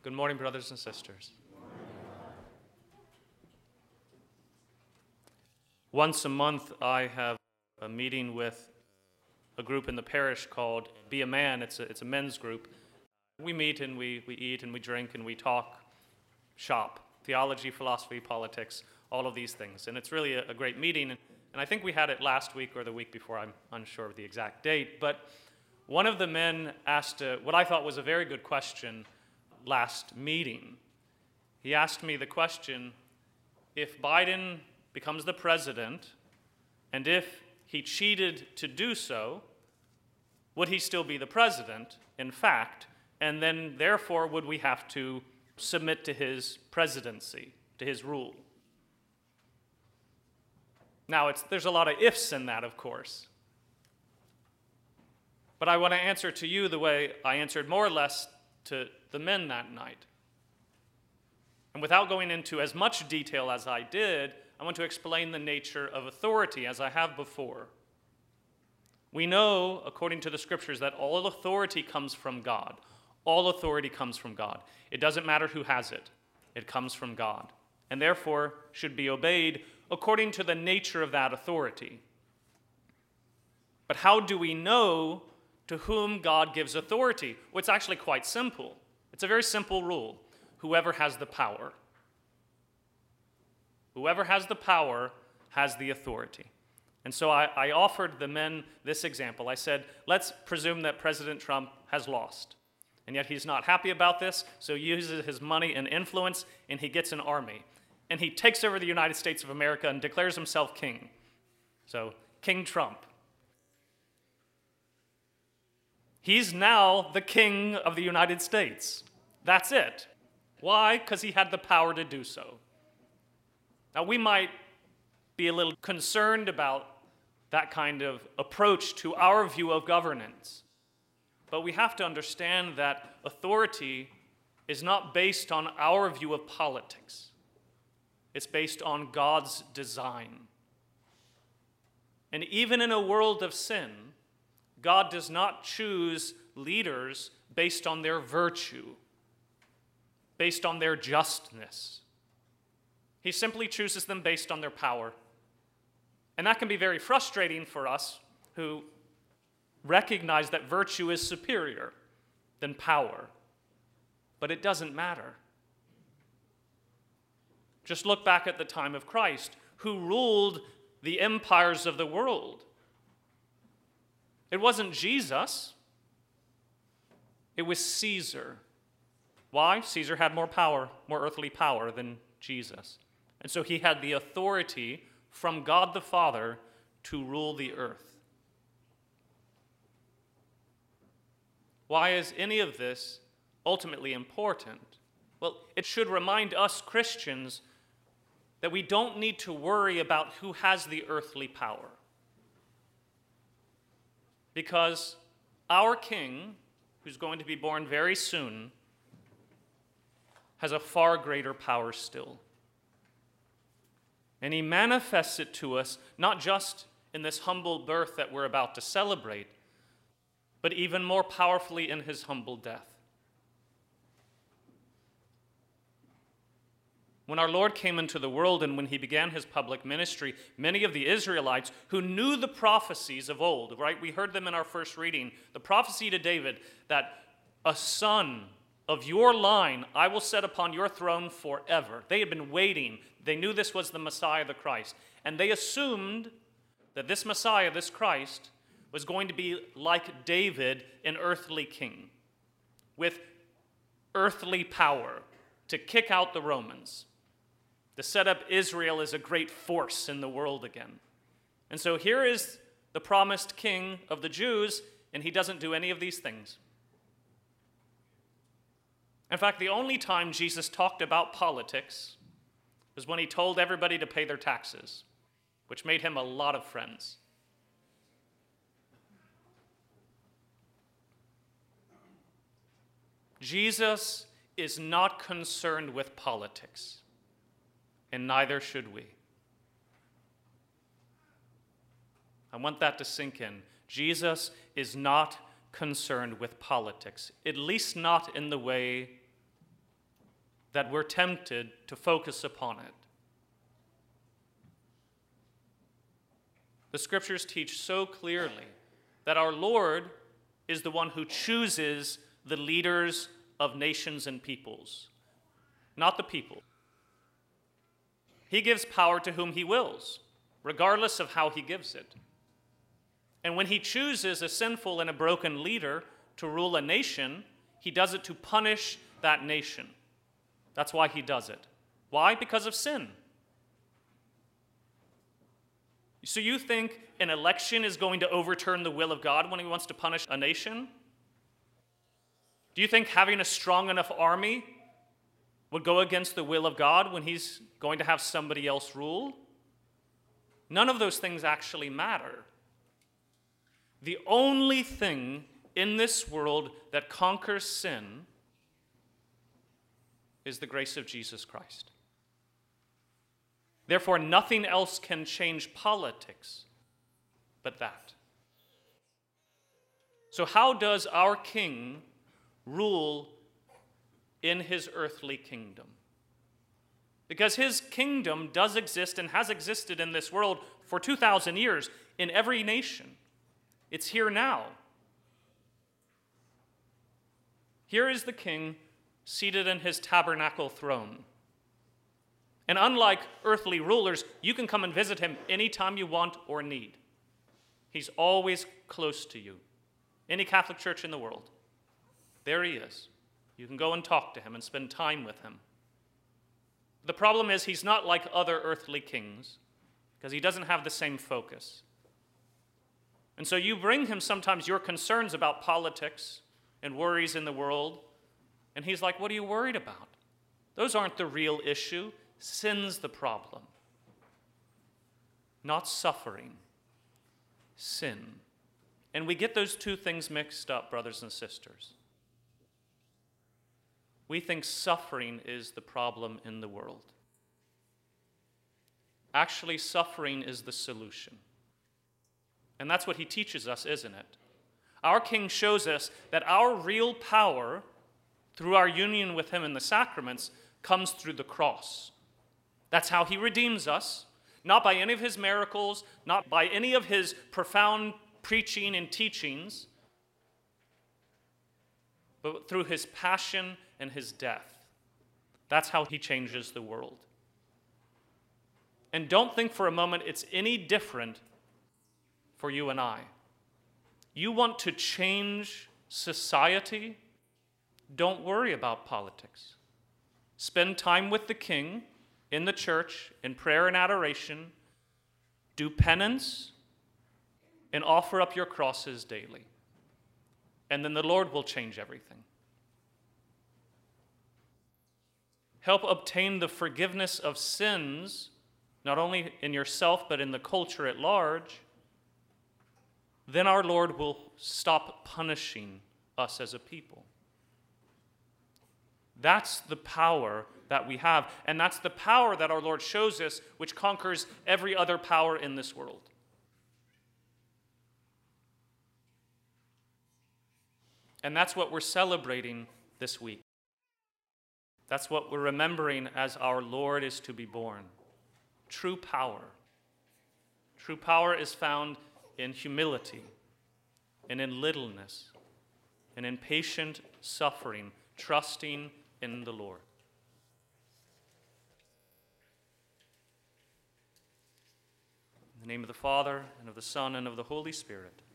Good morning, brothers and sisters. Once a month, I have a meeting with a group in the parish called Be a Man. It's a men's group. We meet and we eat and we drink and we talk shop, theology, philosophy, politics, all of these things. And it's really a great meeting. And I think we had it last week or the week before. I'm unsure of the exact date. But one of the men asked what I thought was a very good question last meeting. He asked me the question, if Biden becomes the president, and if he cheated to do so, would he still be the president, in fact, and then therefore would we have to submit to his presidency, to his rule? Now, there's a lot of ifs in that, of course. But I want to answer to you the way I answered more or less to the men that night. And without going into as much detail as I did, I want to explain the nature of authority as I have before. We know, according to the scriptures, that all authority comes from God. All authority comes from God. It doesn't matter who has it. It comes from God, and therefore should be obeyed according to the nature of that authority. But how do we know to whom God gives authority? Well, it's actually quite simple. It's a very simple rule. Whoever has the power. Whoever has the power has the authority. And so I offered the men this example. I said, let's presume that President Trump has lost. And yet he's not happy about this, so he uses his money and influence, and he gets an army. And he takes over the United States of America and declares himself king. So, King Trump. He's now the king of the United States. That's it. Why? Because he had the power to do so. Now, we might be a little concerned about that kind of approach to our view of governance. But we have to understand that authority is not based on our view of politics. It's based on God's design. And even in a world of sin, God does not choose leaders based on their virtue, based on their justness. He simply chooses them based on their power. And that can be very frustrating for us who recognize that virtue is superior than power. But it doesn't matter. Just look back at the time of Christ, who ruled the empires of the world. It wasn't Jesus. It was Caesar. Why? Caesar had more power, more earthly power than Jesus. And so he had the authority from God the Father to rule the earth. Why is any of this ultimately important? Well, it should remind us Christians that we don't need to worry about who has the earthly power. Because our King, who's going to be born very soon, has a far greater power still. And he manifests it to us, not just in this humble birth that we're about to celebrate, but even more powerfully in his humble death. When our Lord came into the world and when he began his public ministry, many of the Israelites who knew the prophecies of old, right? We heard them in our first reading. The prophecy to David that a son of your line I will set upon your throne forever. They had been waiting. They knew this was the Messiah, the Christ. And they assumed that this Messiah, this Christ, was going to be like David, an earthly king, with earthly power to kick out the Romans, to set up Israel as a great force in the world again. And so here is the promised king of the Jews, and he doesn't do any of these things. In fact, the only time Jesus talked about politics was when he told everybody to pay their taxes, which made him a lot of friends. Jesus is not concerned with politics, and neither should we. I want that to sink in. Jesus is not concerned with politics, at least not in the way that we're tempted to focus upon it. The scriptures teach so clearly that our Lord is the one who chooses the leaders of nations and peoples, not the people. He gives power to whom he wills, regardless of how he gives it. And when he chooses a sinful and a broken leader to rule a nation, he does it to punish that nation. That's why he does it. Why? Because of sin. So you think an election is going to overturn the will of God when he wants to punish a nation? Do you think having a strong enough army would go against the will of God when he's going to have somebody else rule? None of those things actually matter. The only thing in this world that conquers sin is the grace of Jesus Christ. Therefore, nothing else can change politics but that. So how does our King rule in his earthly kingdom? Because his kingdom does exist and has existed in this world for 2,000 years in every nation. It's here now. Here is the king seated in his tabernacle throne. And unlike earthly rulers, you can come and visit him anytime you want or need. He's always close to you. Any Catholic church in the world, there he is. You can go and talk to him and spend time with him. The problem is he's not like other earthly kings because he doesn't have the same focus. And so you bring him sometimes your concerns about politics and worries in the world, and he's like, what are you worried about? Those aren't the real issue. Sin's the problem. Not suffering. Sin. And we get those two things mixed up, brothers and sisters. We think suffering is the problem in the world. Actually, suffering is the solution. And that's what he teaches us, isn't it? Our King shows us that our real power, through our union with him in the sacraments, comes through the cross. That's how he redeems us, not by any of his miracles, not by any of his profound preaching and teachings, but through his passion and his death. That's how he changes the world. And don't think for a moment it's any different for you and I. You want to change society? Don't worry about politics. Spend time with the King in the church, in prayer and adoration. Do penance and offer up your crosses daily. And then the Lord will change everything. Help obtain the forgiveness of sins, not only in yourself, but in the culture at large. Then our Lord will stop punishing us as a people. That's the power that we have, and that's the power that our Lord shows us, which conquers every other power in this world. And that's what we're celebrating this week. That's what we're remembering as our Lord is to be born. True power. True power is found in humility, and in littleness, and in patient suffering, trusting in the Lord. In the name of the Father, and of the Son, and of the Holy Spirit.